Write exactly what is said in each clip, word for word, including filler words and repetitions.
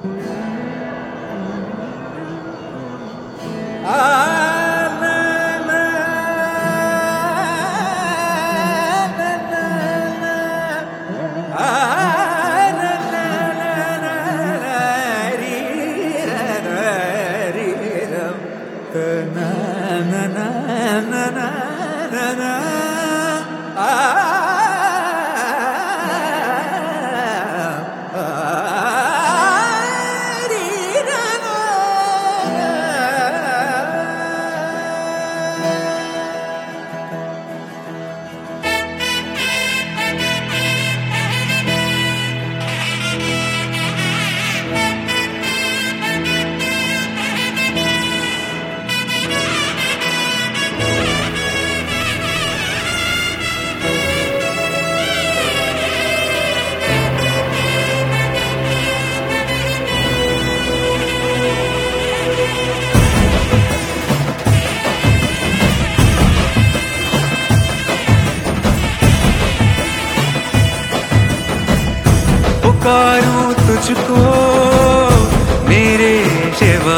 पुकारूं तुझको मेरे शिवा,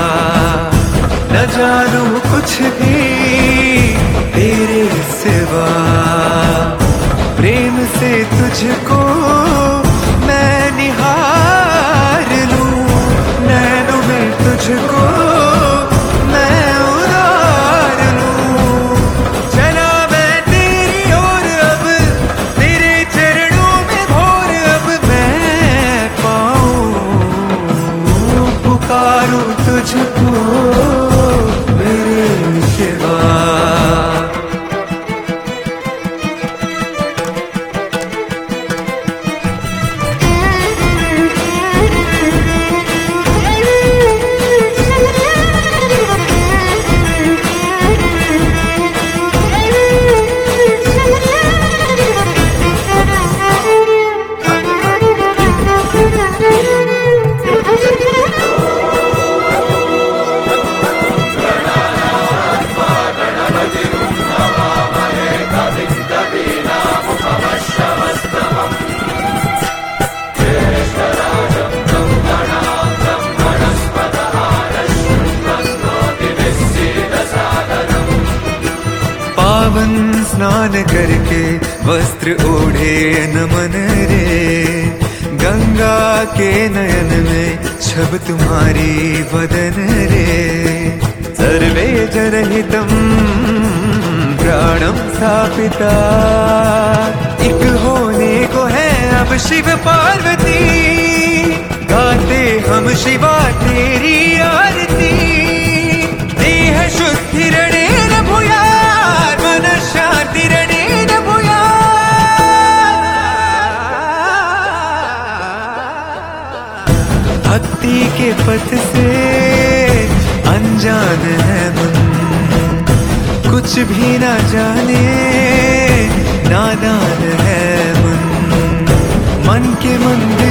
न जानूं कुछ भी तेरे सिवा। प्रेम से तुझको मैं निहार लूं, नैनों में तुझको मैं उतार लूं। चला मैं तेरी ओर अब, तेरे चरणों में भोर अब मैं पाऊं। पुकारूं तुझको मेरे शिवा। पावन स्नान करके वस्त्र ओढ़े नमन रे, गंगा के नयन में छब तुम्हारी वदन रे। सर्वे जनहितम प्राणम स्थापिता, एक होने को है अब शिव पार्वती। गाते हम शिवा तेरी आरती, देह शुद्धि रणे न भूयार, मन शांति रणे न भूयार। भक्ति के पथ से अनजान है मन, कुछ भी ना जाने नादान है मन। मन के मंदिर